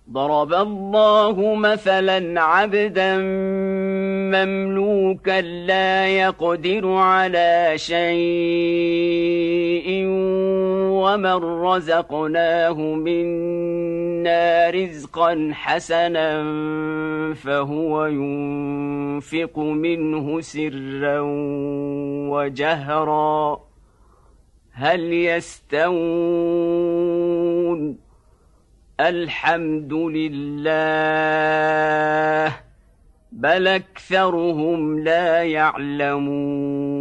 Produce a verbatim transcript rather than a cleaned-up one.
ضرب الله مثلا عبدا مملوكا لا يقدر على شيء ومن رزقناه منا رزقا حسنا فهو ينفق منه سرا وجهرا هل يستوون؟ الحمد لله بل أكثرهم لا يعلمون.